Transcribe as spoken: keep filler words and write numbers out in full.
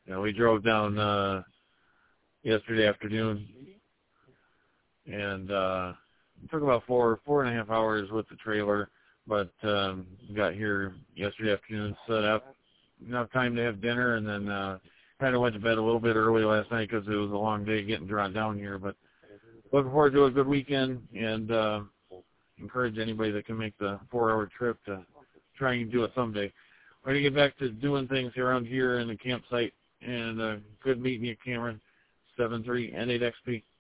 you know, we drove down uh, yesterday afternoon, and uh, it took about four, four and a half hours with the trailer, but um, got here yesterday afternoon, set up, enough time to have dinner, and then uh, kind of went to bed a little bit early last night because it was a long day getting drawn down here, but looking forward to a good weekend, and uh, encourage anybody that can make the four-hour trip to try and do it someday. We're going to get back to doing things around here in the campsite, and uh, good meeting you, Cameron. seven three N eight X P.